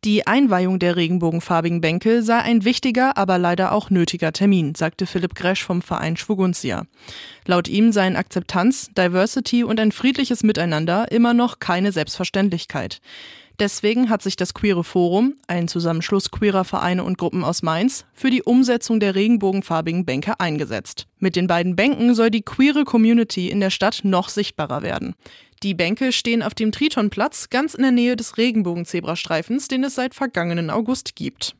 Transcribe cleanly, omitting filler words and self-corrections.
Die Einweihung der regenbogenfarbigen Bänke sei ein wichtiger, aber leider auch nötiger Termin, sagte Philipp Gresch vom Verein Schwuguntia. Laut ihm seien Akzeptanz, Diversity und ein friedliches Miteinander immer noch keine Selbstverständlichkeit. Deswegen hat sich das Queere Forum, ein Zusammenschluss queerer Vereine und Gruppen aus Mainz, für die Umsetzung der regenbogenfarbigen Bänke eingesetzt. Mit den beiden Bänken soll die queere Community in der Stadt noch sichtbarer werden. Die Bänke stehen auf dem Tritonplatz, ganz in der Nähe des Regenbogenzebrastreifens, den es seit vergangenen August gibt.